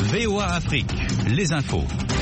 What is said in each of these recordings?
VOA Afrique, les infos.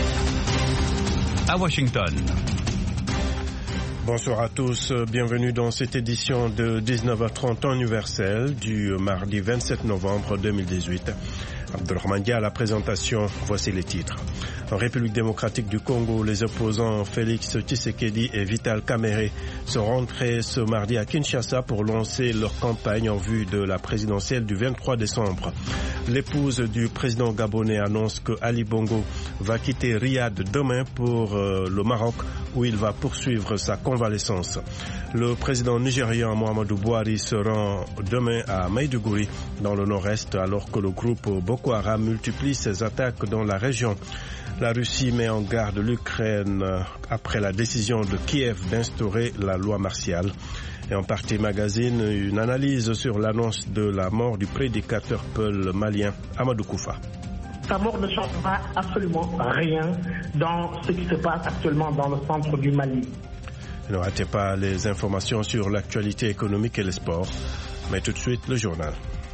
À Washington. Bonsoir à tous, bienvenue dans cette édition de 19h30 temps universel du mardi 27 novembre 2018. Abdelrahman Dia à la présentation, voici les titres. En République démocratique du Congo, les opposants Félix Tshisekedi et Vital Kamerhe sont rentrés ce mardi à Kinshasa pour lancer leur campagne en vue de la présidentielle du 23 décembre. L'épouse du président gabonais annonce que Ali Bongo va quitter Riyad demain pour le Maroc où il va poursuivre sa convalescence. Le président nigérian Muhammadu Buhari se rend demain à Maïdougouri dans le nord-est alors que le groupe Boko Haram multiplie ses attaques dans la région. La Russie met en garde l'Ukraine après la décision de Kiev d'instaurer la loi martiale. Et en Partie Magazine, une analyse sur l'annonce de la mort du prédicateur peul malien Amadou Koufa. Sa mort ne change pas absolument rien dans ce qui se passe actuellement dans le centre du Mali. Ne ratez pas les informations sur l'actualité économique et les sports. Mais tout de suite, le journal.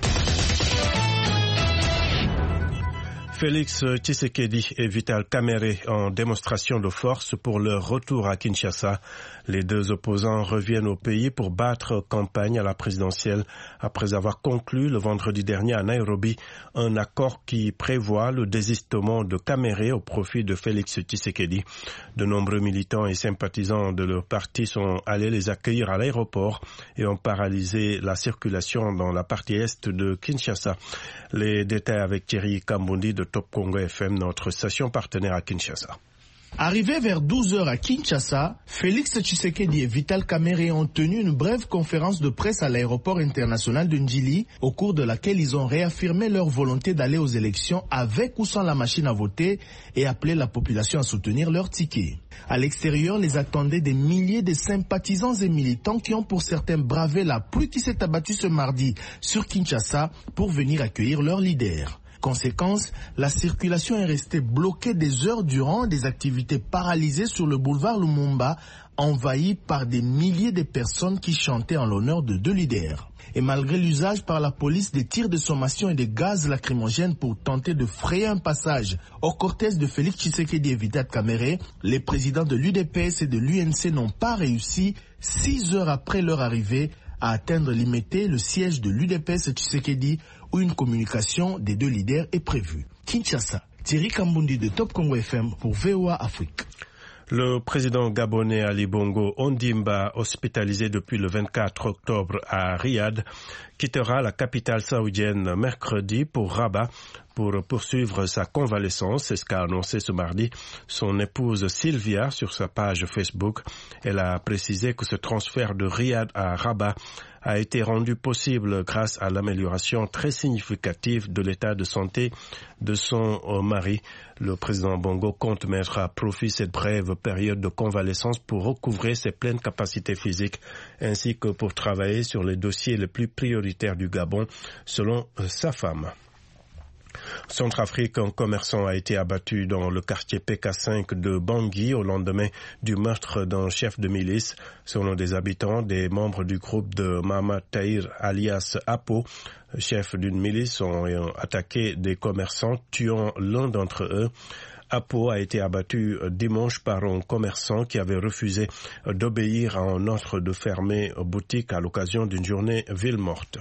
Félix Tshisekedi et Vital Kamerhe en démonstration de force pour leur retour à Kinshasa. Les deux opposants reviennent au pays pour battre campagne à la présidentielle après avoir conclu le vendredi dernier à Nairobi un accord qui prévoit le désistement de Kamerhe au profit de Félix Tshisekedi. De nombreux militants et sympathisants de leur parti sont allés les accueillir à l'aéroport et ont paralysé la circulation dans la partie est de Kinshasa. Les détails avec Thierry Kambundi de Top Congo FM, notre station partenaire à Kinshasa. Arrivés vers 12h à Kinshasa, Félix Tshisekedi et Vital Kamerhe ont tenu une brève conférence de presse à l'aéroport international de Njili, au cours de laquelle ils ont réaffirmé leur volonté d'aller aux élections avec ou sans la machine à voter et appelé la population à soutenir leur ticket. À l'extérieur, les attendaient des milliers de sympathisants et militants qui ont pour certains bravé la pluie qui s'est abattue ce mardi sur Kinshasa pour venir accueillir leur leader. Conséquence, la circulation est restée bloquée des heures durant, des activités paralysées sur le boulevard Lumumba, envahies par des milliers de personnes qui chantaient en l'honneur de deux leaders. Et malgré l'usage par la police des tirs de sommation et des gaz lacrymogènes pour tenter de frayer un passage au cortège de Félix Tshisekedi et Vital Kamerhe, les présidents de l'UDPS et de l'UNC n'ont pas réussi, 6 heures après leur arrivée, à atteindre l'Imete, le siège de l'UDPS Tshisekedi, où une communication des deux leaders est prévue. Kinshasa, Thierry Kambundi de Top Congo FM pour VOA Afrique. Le président gabonais Ali Bongo Ondimba, hospitalisé depuis le 24 octobre à Riyad, quittera la capitale saoudienne mercredi pour Rabat pour poursuivre sa convalescence. C'est ce qu'a annoncé ce mardi son épouse Sylvia sur sa page Facebook. Elle a précisé que ce transfert de Riyad à Rabat a été rendu possible grâce à l'amélioration très significative de l'état de santé de son mari. Le président Bongo compte mettre à profit cette brève période de convalescence pour recouvrer ses pleines capacités physiques ainsi que pour travailler sur les dossiers les plus prioritaires du Gabon, selon sa femme. Centrafrique, un commerçant a été abattu dans le quartier PK5 de Bangui au lendemain du meurtre d'un chef de milice. Selon des habitants, des membres du groupe de Mama Tahir alias Apo, chef d'une milice, ont attaqué des commerçants, tuant l'un d'entre eux. Apo a été abattu dimanche par un commerçant qui avait refusé d'obéir à un ordre de fermer boutique à l'occasion d'une journée ville morte.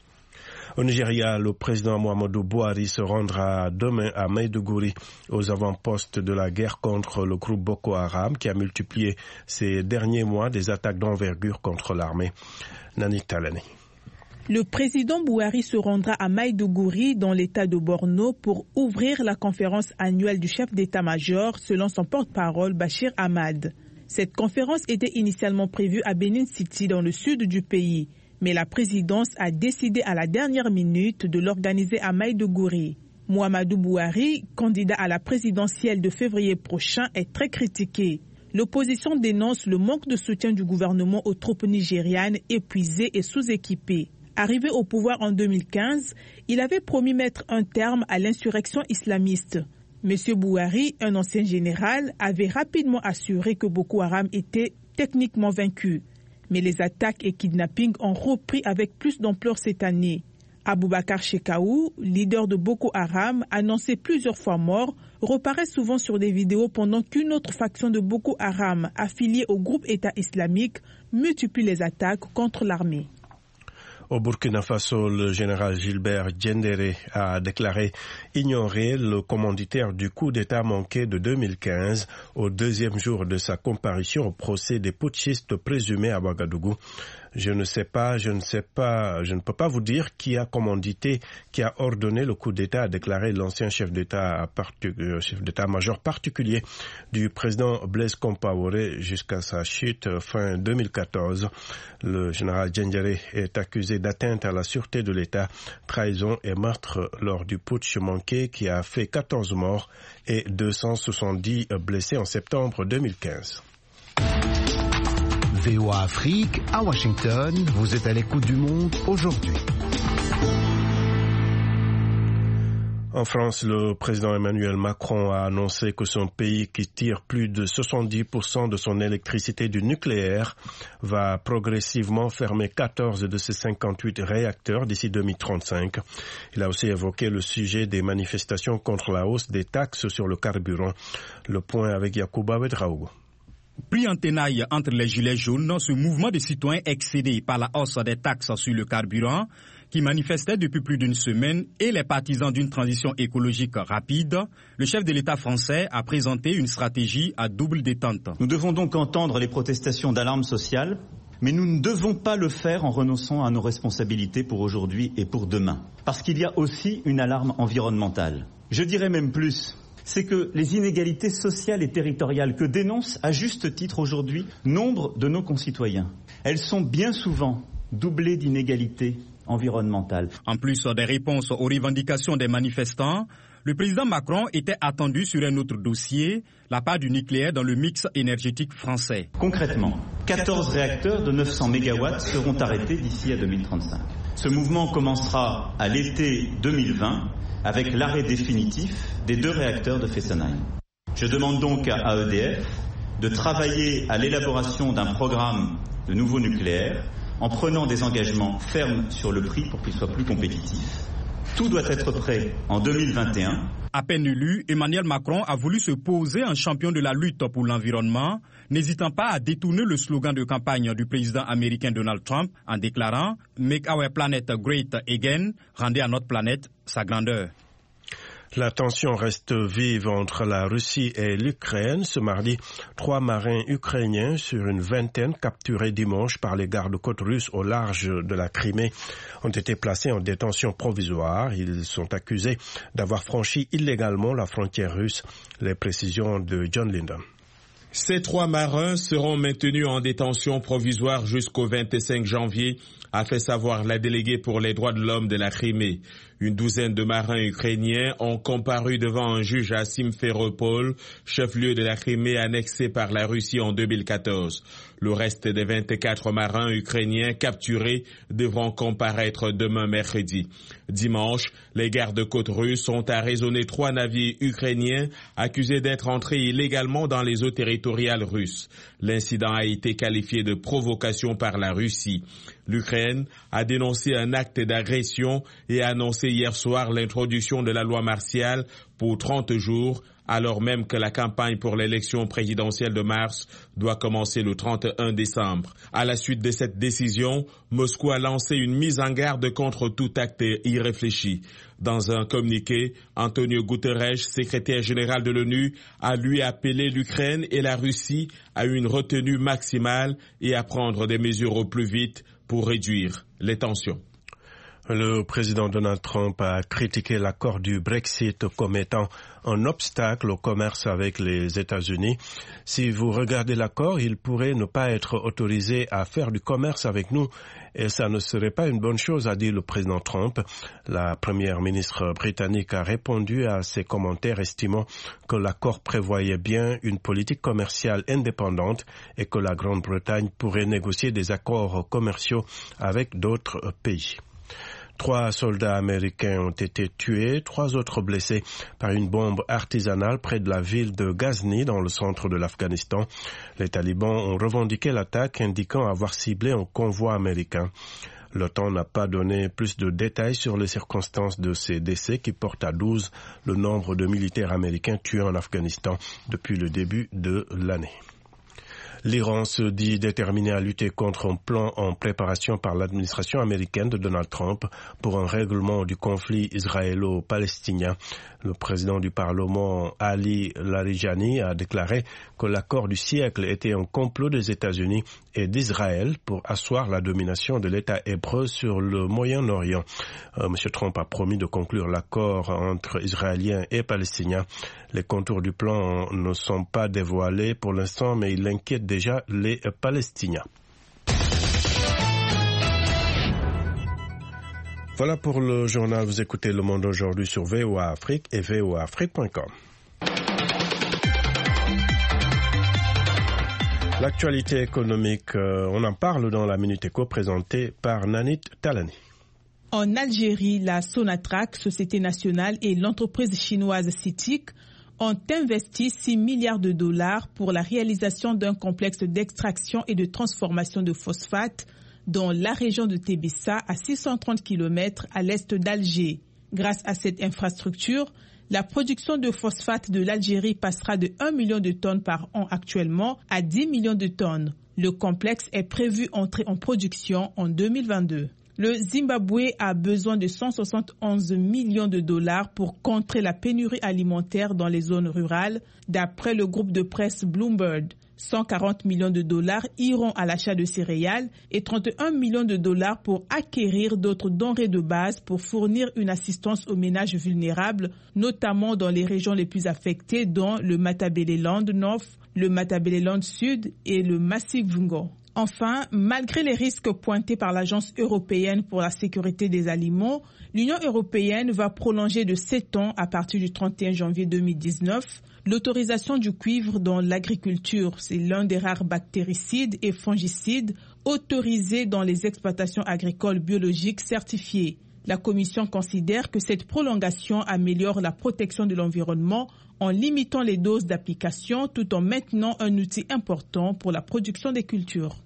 Au Nigeria, le président Muhammadu Buhari se rendra demain à Maïdougouri, aux avant-postes de la guerre contre le groupe Boko Haram, qui a multiplié ces derniers mois des attaques d'envergure contre l'armée. Nani Talani. Le président Buhari se rendra à Maïdougouri, dans l'état de Borno, pour ouvrir la conférence annuelle du chef d'état-major, selon son porte-parole Bachir Ahmad. Cette conférence était initialement prévue à Benin City, dans le sud du pays. Mais la présidence a décidé à la dernière minute de l'organiser à Maïdougouri. Muhammadu Buhari, candidat à la présidentielle de février prochain, est très critiqué. L'opposition dénonce le manque de soutien du gouvernement aux troupes nigérianes épuisées et sous-équipées. Arrivé au pouvoir en 2015, il avait promis mettre un terme à l'insurrection islamiste. M. Buhari, un ancien général, avait rapidement assuré que Boko Haram était techniquement vaincu. Mais les attaques et kidnappings ont repris avec plus d'ampleur cette année. Aboubakar Shekau, leader de Boko Haram, annoncé plusieurs fois mort, reparaît souvent sur des vidéos pendant qu'une autre faction de Boko Haram, affiliée au groupe État islamique, multiplie les attaques contre l'armée. Au Burkina Faso, le général Gilbert Diendéré a déclaré ignorer le commanditaire du coup d'État manqué de 2015 au deuxième jour de sa comparution au procès des putschistes présumés à Ouagadougou. Je ne peux pas vous dire qui a commandité, qui a ordonné le coup d'État, a déclaré l'ancien chef d'état-major particulier du président Blaise Compaoré jusqu'à sa chute fin 2014. Le général Diendéré est accusé d'atteinte à la sûreté de l'État, trahison et meurtre lors du putsch manqué qui a fait 14 morts et 270 blessés en septembre 2015. VOA Afrique, à Washington, vous êtes à l'écoute du monde aujourd'hui. En France, le président Emmanuel Macron a annoncé que son pays, qui tire plus de 70% de son électricité du nucléaire, va progressivement fermer 14 de ses 58 réacteurs d'ici 2035. Il a aussi évoqué le sujet des manifestations contre la hausse des taxes sur le carburant. Le point avec Yacouba Ouedraogo. Pris en tenaille entre les gilets jaunes, ce mouvement de citoyens excédé par la hausse des taxes sur le carburant, qui manifestait depuis plus d'une semaine, et les partisans d'une transition écologique rapide, le chef de l'État français a présenté une stratégie à double détente. Nous devons donc entendre les protestations d'alarme sociale, mais nous ne devons pas le faire en renonçant à nos responsabilités pour aujourd'hui et pour demain. Parce qu'il y a aussi une alarme environnementale. Je dirais même plus. C'est que les inégalités sociales et territoriales que dénoncent à juste titre aujourd'hui nombre de nos concitoyens, elles sont bien souvent doublées d'inégalités environnementales. En plus des réponses aux revendications des manifestants, le président Macron était attendu sur un autre dossier, la part du nucléaire dans le mix énergétique français. Concrètement, 14 réacteurs de 900 MW seront arrêtés d'ici à 2035. Ce mouvement commencera à l'été 2020 avec l'arrêt définitif des 2 réacteurs de Fessenheim. Je demande donc à EDF de travailler à l'élaboration d'un programme de nouveau nucléaire en prenant des engagements fermes sur le prix pour qu'il soit plus compétitif. Tout doit être prêt en 2021. À peine élu, Emmanuel Macron a voulu se poser en champion de la lutte pour l'environnement, n'hésitant pas à détourner le slogan de campagne du président américain Donald Trump en déclarant « Make our planet great again », rendez à notre planète sa grandeur. La tension reste vive entre la Russie et l'Ukraine. Ce mardi, 3 marins ukrainiens sur une vingtaine capturés dimanche par les gardes-côtes russes au large de la Crimée ont été placés en détention provisoire. Ils sont accusés d'avoir franchi illégalement la frontière russe. Les précisions de John Linden. Ces 3 marins seront maintenus en détention provisoire jusqu'au 25 janvier, a fait savoir la déléguée pour les droits de l'homme de la Crimée. Une douzaine de marins ukrainiens ont comparu devant un juge à Simferopol, chef-lieu de la Crimée annexée par la Russie en 2014. Le reste des 24 marins ukrainiens capturés devront comparaître demain mercredi. Dimanche, les gardes-côtes russes ont arraisonné 3 navires ukrainiens accusés d'être entrés illégalement dans les eaux territoriales russes. L'incident a été qualifié de provocation par la Russie. L'Ukraine a dénoncé un acte d'agression et a annoncé hier soir l'introduction de la loi martiale pour 30 jours, alors même que la campagne pour l'élection présidentielle de mars doit commencer le 31 décembre. À la suite de cette décision, Moscou a lancé une mise en garde contre tout acte irréfléchi. Dans un communiqué, Antonio Guterres, secrétaire général de l'ONU, a lui appelé l'Ukraine et la Russie à une retenue maximale et à prendre des mesures au plus vite pour réduire les tensions. Le président Donald Trump a critiqué l'accord du Brexit comme étant un obstacle au commerce avec les États-Unis. Si vous regardez l'accord, il pourrait ne pas être autorisé à faire du commerce avec nous et ça ne serait pas une bonne chose, a dit le président Trump. La première ministre britannique a répondu à ces commentaires estimant que l'accord prévoyait bien une politique commerciale indépendante et que la Grande-Bretagne pourrait négocier des accords commerciaux avec d'autres pays. 3 soldats américains ont été tués, 3 autres blessés par une bombe artisanale près de la ville de Ghazni dans le centre de l'Afghanistan. Les talibans ont revendiqué l'attaque, indiquant avoir ciblé un convoi américain. L'OTAN n'a pas donné plus de détails sur les circonstances de ces décès qui portent à 12 le nombre de militaires américains tués en Afghanistan depuis le début de l'année. L'Iran se dit déterminé à lutter contre un plan en préparation par l'administration américaine de Donald Trump pour un règlement du conflit israélo-palestinien. Le président du Parlement, Ali Larijani, a déclaré que l'accord du siècle était un complot des États-Unis et d'Israël pour asseoir la domination de l'État hébreu sur le Moyen-Orient. M. Trump a promis de conclure l'accord entre Israéliens et Palestiniens. Les contours du plan ne sont pas dévoilés pour l'instant, mais il inquiète déjà les Palestiniens. Voilà pour le journal. Vous écoutez Le Monde aujourd'hui sur VOA Afrique et voaafrique.com. L'actualité économique, on en parle dans la Minute Éco présentée par Nanit Talani. En Algérie, la Sonatrach, société nationale, et l'entreprise chinoise CITIC ont investi 6 milliards de dollars pour la réalisation d'un complexe d'extraction et de transformation de phosphate dans la région de Tébissa, à 630 km à l'est d'Alger. Grâce à cette infrastructure, la production de phosphate de l'Algérie passera de 1 million de tonnes par an actuellement à 10 millions de tonnes. Le complexe est prévu entrer en production en 2022. Le Zimbabwe a besoin de 171 millions de dollars pour contrer la pénurie alimentaire dans les zones rurales, d'après le groupe de presse Bloomberg. 140 millions de dollars iront à l'achat de céréales et 31 millions de dollars pour acquérir d'autres denrées de base pour fournir une assistance aux ménages vulnérables, notamment dans les régions les plus affectées, dont le Matabeleland North, le Matabeleland Sud et le Masivungo. Enfin, malgré les risques pointés par l'Agence européenne pour la sécurité des aliments, l'Union européenne va prolonger de 7 ans à partir du 31 janvier 2019 l'autorisation du cuivre dans l'agriculture. C'est l'un des rares bactéricides et fongicides autorisés dans les exploitations agricoles biologiques certifiées. La Commission considère que cette prolongation améliore la protection de l'environnement en limitant les doses d'application tout en maintenant un outil important pour la production des cultures.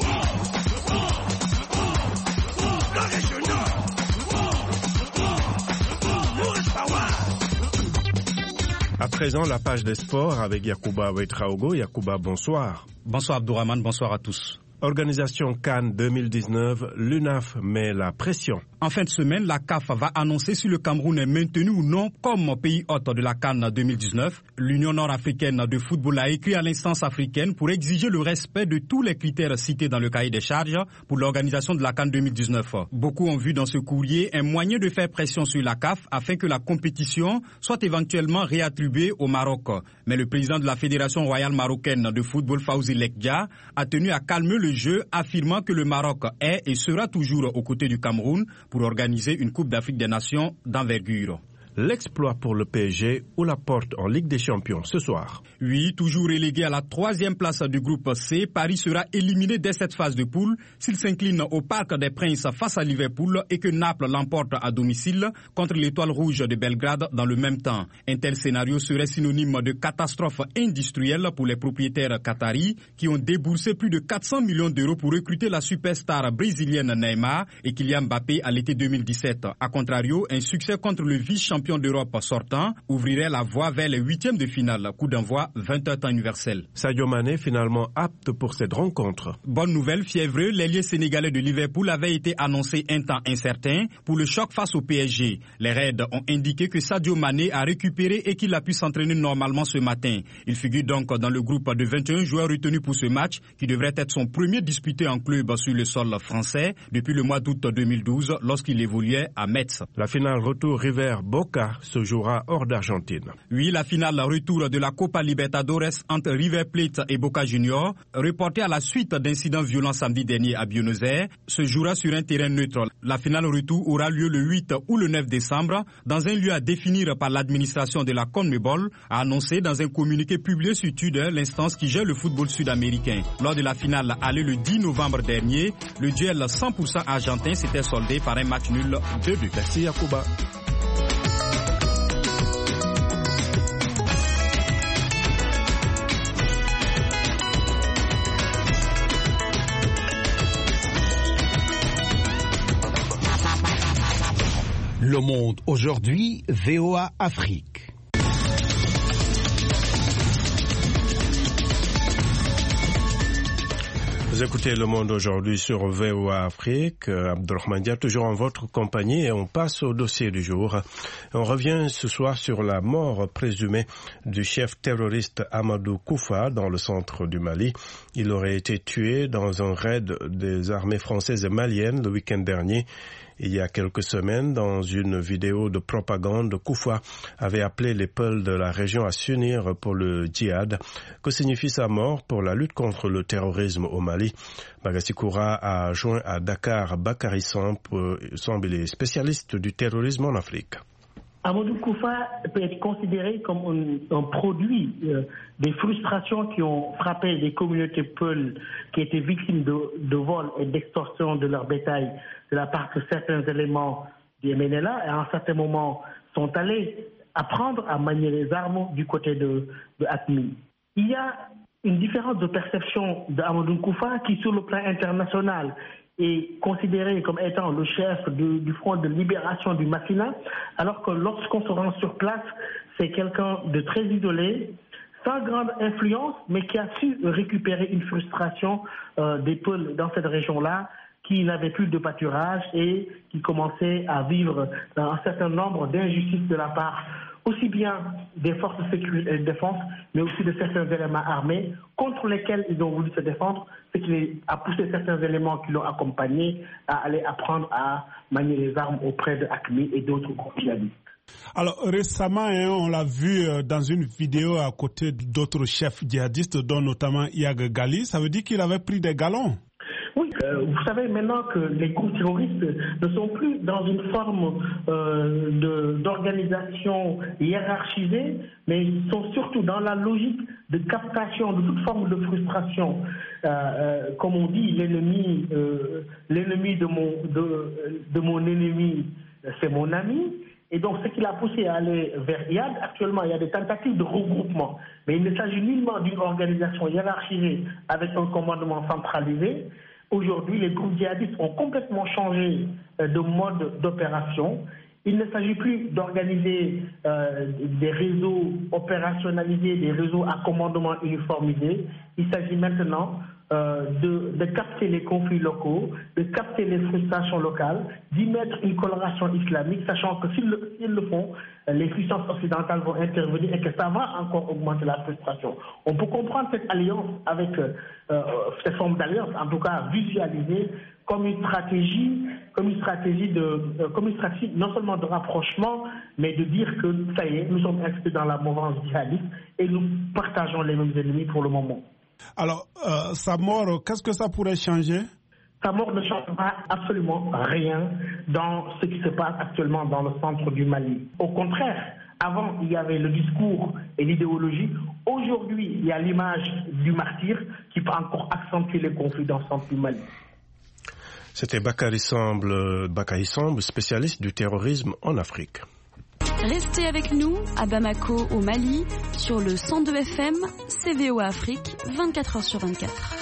À présent, la page des sports avec Yacouba Ouetraogo. Yacouba, bonsoir. Bonsoir Abdourahmane, bonsoir à tous. Organisation CAN 2019, l'UNAF met la pression. En fin de semaine, la CAF va annoncer si le Cameroun est maintenu ou non comme pays hôte de la CAN 2019. L'Union nord-africaine de football a écrit à l'instance africaine pour exiger le respect de tous les critères cités dans le cahier des charges pour l'organisation de la CAN 2019. Beaucoup ont vu dans ce courrier un moyen de faire pression sur la CAF afin que la compétition soit éventuellement réattribuée au Maroc. Mais le président de la Fédération royale marocaine de football, Fawzi Lekdia, a tenu à calmer le jeu, affirmant que le Maroc est et sera toujours aux côtés du Cameroun pour organiser une Coupe d'Afrique des Nations d'envergure. L'exploit pour le PSG ou la porte en Ligue des Champions ce soir. Oui, toujours relégué à la 3e place du groupe C, Paris sera éliminé dès cette phase de poule s'il s'incline au Parc des Princes face à Liverpool et que Naples l'emporte à domicile contre l'Étoile Rouge de Belgrade dans le même temps. Un tel scénario serait synonyme de catastrophe industrielle pour les propriétaires qataris qui ont déboursé plus de 400 millions d'euros pour recruter la superstar brésilienne Neymar et Kylian Mbappé à l'été 2017. A contrario, un succès contre le vice-champion d'Europe sortant ouvrirait la voie vers les 8e de finale. Coup d'envoi 20h temps universel. Sadio Mané finalement apte pour cette rencontre. Bonne nouvelle, fiévreux, l'ailier sénégalais de Liverpool avait été annoncé un temps incertain pour le choc face au PSG. Les Reds ont indiqué que Sadio Mané a récupéré et qu'il a pu s'entraîner normalement ce matin. Il figure donc dans le groupe de 21 joueurs retenus pour ce match qui devrait être son premier disputé en club sur le sol français depuis le mois d'août 2012 lorsqu'il évoluait à Metz. La finale retour River-Boca se jouera hors d'Argentine. Oui, la finale retour de la Copa Libertadores entre River Plate et Boca Juniors, reportée à la suite d'incidents violents samedi dernier à Buenos Aires, se jouera sur un terrain neutre. La finale retour aura lieu le 8 ou le 9 décembre dans un lieu à définir par l'administration de la CONMEBOL, a annoncé dans un communiqué publié sur Twitter l'instance qui gère le football sud-américain. Lors de la finale allée le 10 novembre dernier, le duel 100% argentin s'était soldé par un match nul 2-2. Merci Yacouba. Le Monde aujourd'hui, VOA Afrique. Vous écoutez Le Monde aujourd'hui sur VOA Afrique. Abdelrahman Dia, toujours en votre compagnie, et on passe au dossier du jour. On revient ce soir sur la mort présumée du chef terroriste Amadou Koufa dans le centre du Mali. Il aurait été tué dans un raid des armées françaises et maliennes le week-end dernier. Il y a quelques semaines, dans une vidéo de propagande, Koufa avait appelé les Peuls de la région à s'unir pour le djihad. Que signifie sa mort pour la lutte contre le terrorisme au Mali? Bagassi Koura a joint à Dakar Bakary Samb, il est spécialiste du terrorisme en Afrique. Amadou Koufa peut être considéré comme un produit des frustrations qui ont frappé des communautés Peuls qui étaient victimes de vols et d'extorsion de leur bétail de la part de certains éléments du MNLA, et à un certain moment sont allés apprendre à manier les armes du côté de Atmi. Il y a une différence de perception d'Amadou Koufa qui, sur le plan international, est considéré comme étant le chef du Front de libération du Massina, alors que lorsqu'on se rend sur place, c'est quelqu'un de très isolé, sans grande influence, mais qui a su récupérer une frustration des Peuls dans cette région-là, qui n'avaient plus de pâturage et qui commençaient à vivre dans un certain nombre d'injustices de la part aussi bien des forces de sécurité et de défense, mais aussi de certains éléments armés contre lesquels ils ont voulu se défendre, ce qui a poussé certains éléments qui l'ont accompagné à aller apprendre à manier les armes auprès de Acmi et d'autres groupes djihadistes. Alors récemment, on l'a vu dans une vidéo à côté d'autres chefs djihadistes, dont notamment Yag Gali, ça veut dire qu'il avait pris des galons. Oui, vous savez maintenant que les groupes terroristes ne sont plus dans une forme d'organisation hiérarchisée, mais ils sont surtout dans la logique de captation de toute forme de frustration. Comme on dit, l'ennemi de mon ennemi, c'est mon ami. Et donc, ce qui l'a poussé à aller vers Yad, actuellement, il y a des tentatives de regroupement. Mais il ne s'agit nullement d'une organisation hiérarchisée avec un commandement centralisé. Aujourd'hui, les groupes djihadistes ont complètement changé de mode d'opération. Il ne s'agit plus d'organiser des réseaux opérationnalisés, des réseaux à commandement uniformisé. Il s'agit maintenant de capter les conflits locaux, de capter les frustrations locales, d'y mettre une coloration islamique, sachant que s'ils le font, les puissances occidentales vont intervenir et que ça va encore augmenter la frustration. On peut comprendre cette alliance avec cette forme d'alliance, en tout cas visualisée comme une stratégie non seulement de rapprochement, mais de dire que ça y est, nous sommes inscrits dans la mouvance djihadiste et nous partageons les mêmes ennemis pour le moment. Alors, sa mort, qu'est-ce que ça pourrait changer? Sa mort ne changera absolument rien dans ce qui se passe actuellement dans le centre du Mali. Au contraire, avant, il y avait le discours et l'idéologie. Aujourd'hui, il y a l'image du martyr qui peut encore accentuer les conflits dans le centre du Mali. C'était Bakary Samb, spécialiste du terrorisme en Afrique. Restez avec nous à Bamako, au Mali, sur le 102 FM, VOA Afrique, 24h sur 24.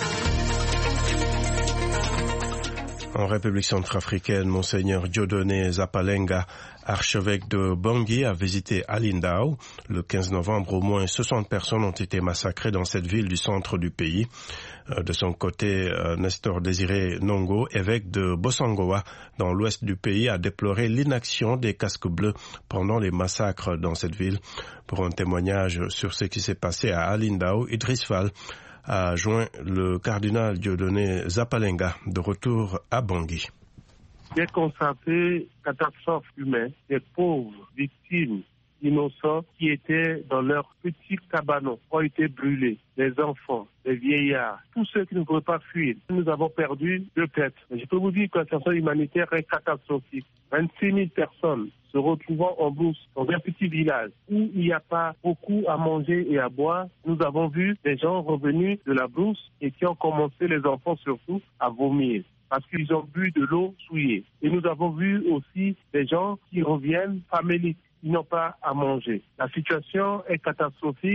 En République centrafricaine, Monseigneur Dieudonné Zapalenga, archevêque de Bangui, a visité Alindao. Le 15 novembre, au moins 60 personnes ont été massacrées dans cette ville du centre du pays. De son côté, Nestor Désiré Nongo, évêque de Bossangoa, dans l'ouest du pays, a déploré l'inaction des casques bleus pendant les massacres dans cette ville. Pour un témoignage sur ce qui s'est passé à Alindao, Idriss Fall a joint le cardinal Dieudonné Zapalenga de retour à Bangui. J'ai constaté catastrophe humaine, des pauvres victimes innocents qui étaient dans leurs petits cabanons ont été brûlés, les enfants, les vieillards, tous ceux qui ne pouvaient pas fuir. Nous avons perdu 2 têtes. Je peux vous dire que la situation humanitaire est catastrophique. 26 000 personnes se retrouvant en brousse dans un petit village où il n'y a pas beaucoup à manger et à boire. Nous avons vu des gens revenus de la brousse et qui ont commencé, les enfants surtout, à vomir parce qu'ils ont bu de l'eau souillée. Et nous avons vu aussi des gens qui reviennent faméliques, ils n'ont pas à manger. La situation est catastrophique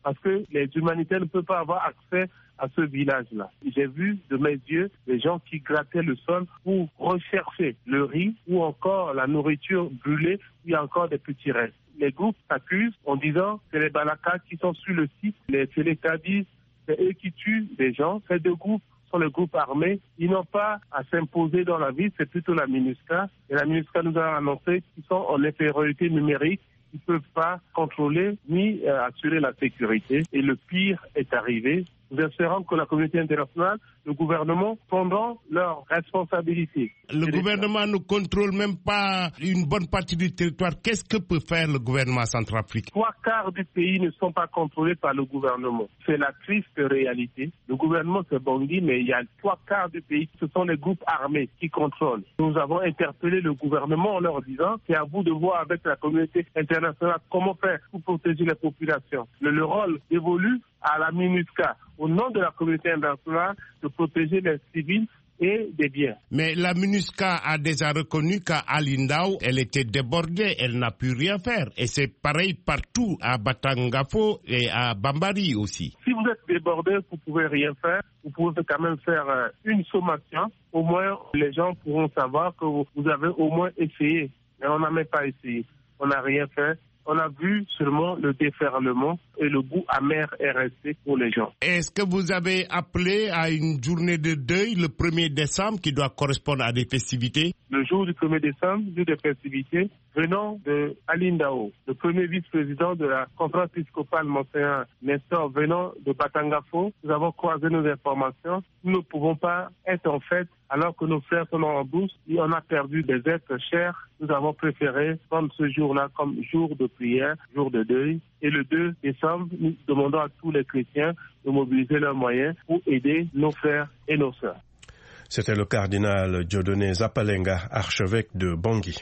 parce que les humanitaires ne peuvent pas avoir accès à ce village-là. J'ai vu de mes yeux des gens qui grattaient le sol pour rechercher le riz ou encore la nourriture brûlée, où il y a encore des petits restes. Les groupes s'accusent en disant que c'est les Balakas qui sont sur le site, les Séléka disent c'est eux qui tuent des gens. Ces deux groupes sont les groupes armés. Ils n'ont pas à s'imposer dans la ville, c'est plutôt la MINUSCA. Et la MINUSCA nous a annoncé qu'ils sont en infériorité numérique. Ils ne peuvent pas contrôler ni assurer la sécurité. Et le pire est arrivé. Nous espérons que la communauté internationale, le gouvernement, prendront leurs responsabilités. Le gouvernement ne contrôle même pas une bonne partie du territoire. Qu'est-ce que peut faire le gouvernement centrafricain? 3/4 du pays ne sont pas contrôlés par le gouvernement. C'est la triste réalité. Le gouvernement, c'est Bangui, mais il y a 3/4 du pays. Ce sont les groupes armés qui contrôlent. Nous avons interpellé le gouvernement en leur disant c'est à vous de voir avec la communauté internationale comment faire pour protéger les populations. Le rôle évolue à la MINUSCA, au nom de la communauté internationale, de protéger les civils et des biens. Mais la MINUSCA a déjà reconnu qu'à Alindao, elle était débordée, elle n'a pu rien faire. Et c'est pareil partout, à Batangafo et à Bambari aussi. Si vous êtes débordé, vous ne pouvez rien faire. Vous pouvez quand même faire une sommation. Au moins, les gens pourront savoir que vous avez au moins essayé. Mais on n'a même pas essayé. On n'a rien fait. On a vu seulement le déferlement et le goût amer est resté pour les gens. Est-ce que vous avez appelé à une journée de deuil le 1er décembre qui doit correspondre à des festivités? Le jour du 1er décembre, jour des festivités, venant de Alindao, le premier vice-président de la conférence épiscopale, Monseigneur Nestor, venant de Batangafo, nous avons croisé nos informations. Nous ne pouvons pas être en fête alors que nos frères sont en bourse et on a perdu des êtres chers. Nous avons préféré prendre ce jour-là comme jour de prière, jour de deuil. Et le 2 décembre, nous demandons à tous les chrétiens de mobiliser leurs moyens pour aider nos frères et nos sœurs. C'était le cardinal Dieudonné Zapalenga, archevêque de Bangui.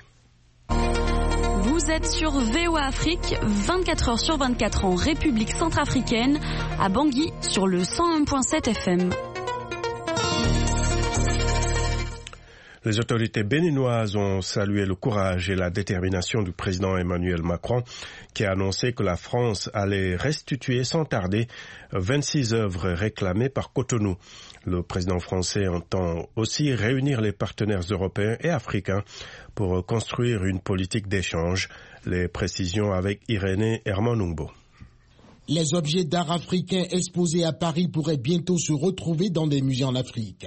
Vous êtes sur VOA Afrique, 24 heures sur 24 en République centrafricaine, à Bangui sur le 101.7 FM. Les autorités béninoises ont salué le courage et la détermination du président Emmanuel Macron, qui a annoncé que la France allait restituer sans tarder 26 œuvres réclamées par Cotonou. Le président français entend aussi réunir les partenaires européens et africains pour construire une politique d'échange. Les précisions avec Irénée Hermanungbo. Les objets d'art africains exposés à Paris pourraient bientôt se retrouver dans des musées en Afrique.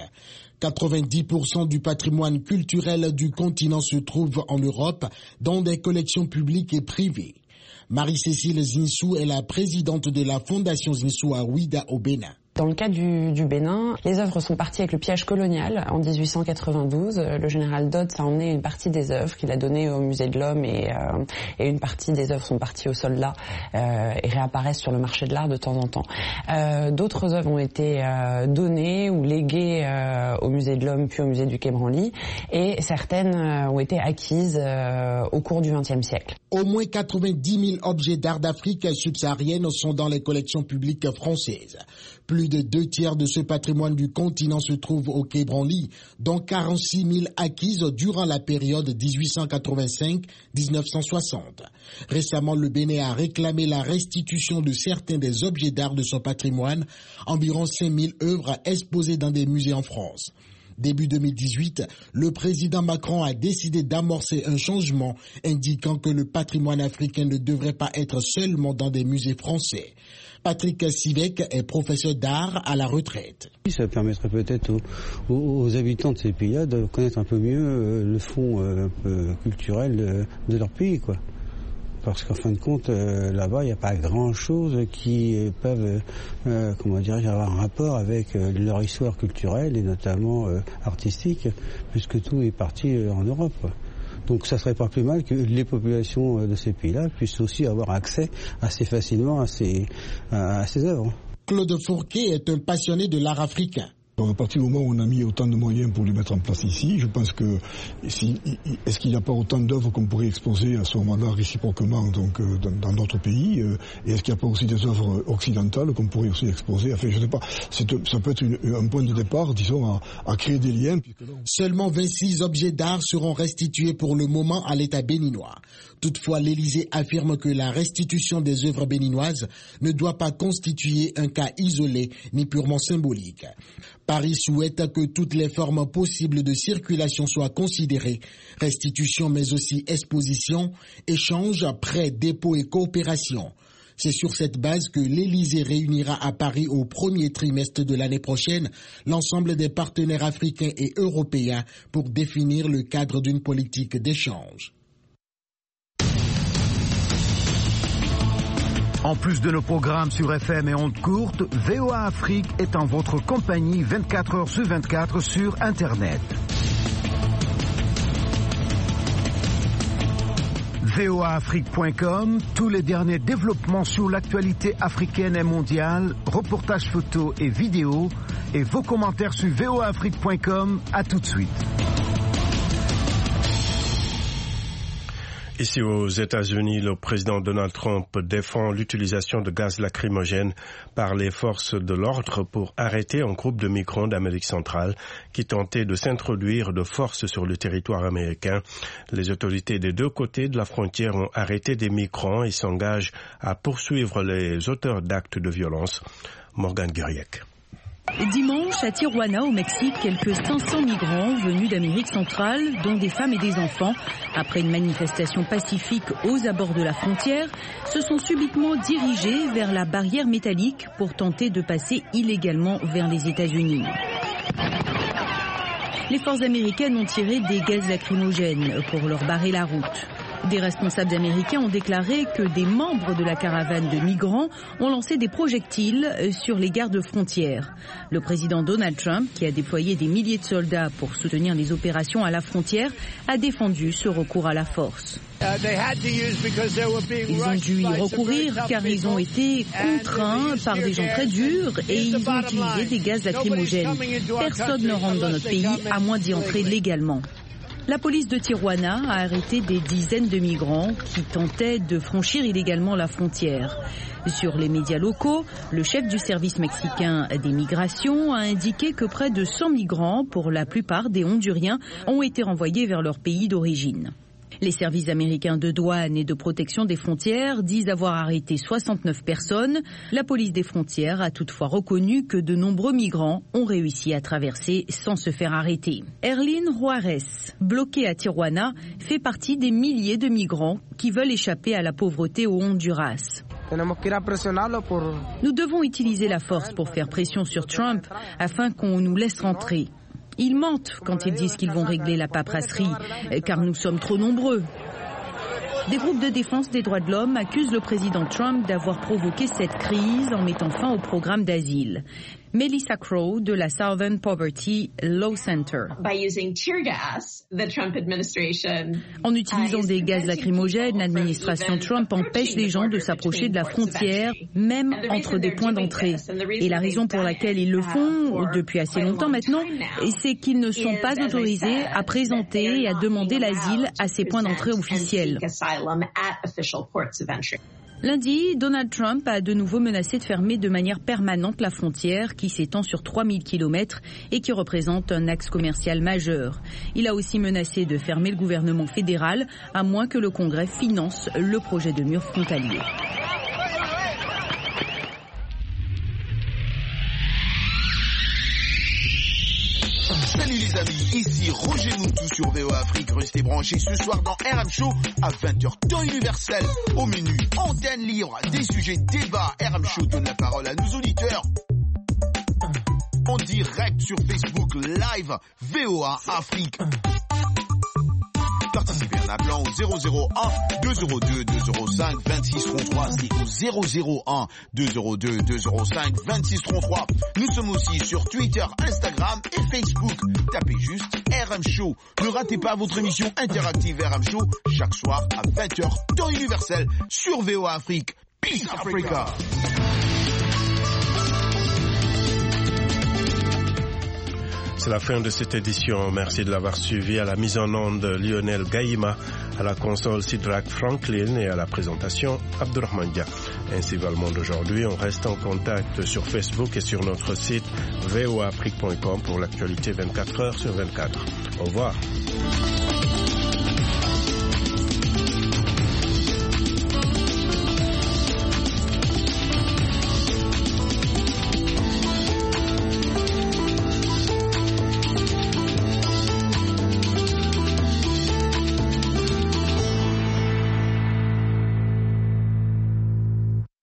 90% du patrimoine culturel du continent se trouve en Europe, dans des collections publiques et privées. Marie-Cécile Zinsou est la présidente de la Fondation Zinsou à Ouidah au Bénin. Dans le cas du Bénin, les œuvres sont parties avec le pillage colonial en 1892. Le général Dodds a emmené une partie des œuvres qu'il a données au musée de l'Homme et une partie des œuvres sont parties aux soldats et réapparaissent sur le marché de l'art de temps en temps. D'autres œuvres ont été données ou léguées au musée de l'Homme puis au musée du Quai Branly et certaines ont été acquises au cours du XXe siècle. Au moins 90 000 objets d'art d'Afrique subsaharienne sont dans les collections publiques françaises. Plus de 2/3 de ce patrimoine du continent se trouve au Quai Branly, dont 46 000 acquises durant la période 1885-1960. Récemment, le Bénin a réclamé la restitution de certains des objets d'art de son patrimoine, environ 5 000 œuvres exposées dans des musées en France. Début 2018, le président Macron a décidé d'amorcer un changement, indiquant que le patrimoine africain ne devrait pas être seulement dans des musées français. Patrick Sivek est professeur d'art à la retraite. Ça permettrait peut-être aux habitants de ces pays-là de connaître un peu mieux le fond un peu culturel de leur pays, quoi. Parce qu'en fin de compte, là-bas, il n'y a pas grand-chose qui peuvent, avoir un rapport avec leur histoire culturelle et notamment artistique, puisque tout est parti en Europe, quoi. Donc ça serait pas plus mal que les populations de ces pays-là puissent aussi avoir accès assez facilement à ces œuvres. Claude Fourquet est un passionné de l'art africain. À partir du moment où on a mis autant de moyens pour les mettre en place ici, je pense que est-ce qu'il n'y a pas autant d'œuvres qu'on pourrait exposer à ce moment-là réciproquement donc dans d'autres pays et est-ce qu'il n'y a pas aussi des œuvres occidentales qu'on pourrait aussi exposer? Enfin, je ne sais pas. Ça peut être un point de départ, disons, à créer des liens. Seulement 26 objets d'art seront restitués pour le moment à l'État béninois. Toutefois, l'Élysée affirme que la restitution des œuvres béninoises ne doit pas constituer un cas isolé ni purement symbolique. Paris souhaite que toutes les formes possibles de circulation soient considérées, restitution mais aussi exposition, échange, prêt, dépôt et coopération. C'est sur cette base que l'Élysée réunira à Paris au premier trimestre de l'année prochaine l'ensemble des partenaires africains et européens pour définir le cadre d'une politique d'échange. En plus de nos programmes sur FM et ondes courtes, VOA Afrique est en votre compagnie 24 heures sur 24 sur Internet. voaafrique.com, tous les derniers développements sur l'actualité africaine et mondiale, reportages photos et vidéos, et vos commentaires sur voaafrique.com. À tout de suite. Ici aux États-Unis, le président Donald Trump défend l'utilisation de gaz lacrymogène par les forces de l'ordre pour arrêter un groupe de migrants d'Amérique centrale qui tentaient de s'introduire de force sur le territoire américain. Les autorités des deux côtés de la frontière ont arrêté des migrants et s'engagent à poursuivre les auteurs d'actes de violence. Morgane Guiriec. Dimanche, à Tijuana, au Mexique, quelques 500 migrants venus d'Amérique centrale, dont des femmes et des enfants, après une manifestation pacifique aux abords de la frontière, se sont subitement dirigés vers la barrière métallique pour tenter de passer illégalement vers les États-Unis. Les forces américaines ont tiré des gaz lacrymogènes pour leur barrer la route. Des responsables américains ont déclaré que des membres de la caravane de migrants ont lancé des projectiles sur les gardes-frontières. Le président Donald Trump, qui a déployé des milliers de soldats pour soutenir les opérations à la frontière, a défendu ce recours à la force. Ils ont dû y recourir car ils ont été contraints par des gens très durs et ils ont utilisé des gaz lacrymogènes. Personne ne rentre dans notre pays à moins d'y entrer légalement. La police de Tijuana a arrêté des dizaines de migrants qui tentaient de franchir illégalement la frontière. Sur les médias locaux, le chef du service mexicain des migrations a indiqué que près de 100 migrants, pour la plupart des Honduriens, ont été renvoyés vers leur pays d'origine. Les services américains de douane et de protection des frontières disent avoir arrêté 69 personnes. La police des frontières a toutefois reconnu que de nombreux migrants ont réussi à traverser sans se faire arrêter. Erlyn Juarez, bloquée à Tijuana, fait partie des milliers de migrants qui veulent échapper à la pauvreté au Honduras. Nous devons utiliser la force pour faire pression sur Trump afin qu'on nous laisse rentrer. Ils mentent quand ils disent qu'ils vont régler la paperasserie, car nous sommes trop nombreux. Des groupes de défense des droits de l'homme accusent le président Trump d'avoir provoqué cette crise en mettant fin au programme d'asile. Melissa Crow de la Southern Poverty Law Center. En utilisant des gaz lacrymogènes, l'administration Trump empêche les gens de s'approcher de la frontière, même entre des points d'entrée. Et la raison pour laquelle ils le font, depuis assez longtemps maintenant, c'est qu'ils ne sont pas autorisés à présenter et à demander l'asile à ces points d'entrée officiels. Lundi, Donald Trump a de nouveau menacé de fermer de manière permanente la frontière qui s'étend sur 3000 km et qui représente un axe commercial majeur. Il a aussi menacé de fermer le gouvernement fédéral à moins que le Congrès finance le projet de mur frontalier. Salut les amis, ici Roger Moutou sur VOA Afrique. Restez branchés ce soir dans RM Show à 20h temps universel. Au menu, antenne libre, des sujets débats. RM Show donne la parole à nos auditeurs. En direct sur Facebook Live, VOA Afrique. Participez en appelant au 001 202 205 26 33. C'est au 001 202 205 26 33. Nous sommes aussi sur Twitter, Instagram et Facebook. Tapez juste RM Show. Ne ratez pas votre émission interactive RM Show chaque soir à 20h temps universel sur VOA Afrique. Peace Africa. C'est la fin de cette édition. Merci de l'avoir suivi. À la mise en onde, Lionel Gaïma, à la console Sidrak Franklin et à la présentation Abdurrahman Dia. Ainsi va le monde aujourd'hui. On reste en contact sur Facebook et sur notre site voaafrique.com pour l'actualité 24 heures sur 24. Au revoir.